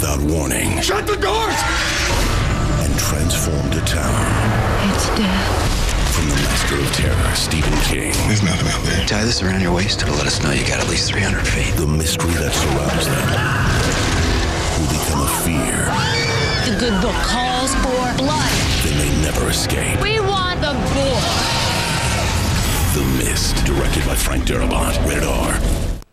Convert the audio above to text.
without warning. Shut the doors! And transformed a town. It's death. From the master of terror, Stephen King. There's nothing out there. Tie this around your waist. It'll let us know you got at least 300 feet. The mystery that surrounds them will become a fear. The good book calls for blood. They may never escape. We want the book. The Mist, directed by Frank Darabont. Rated R.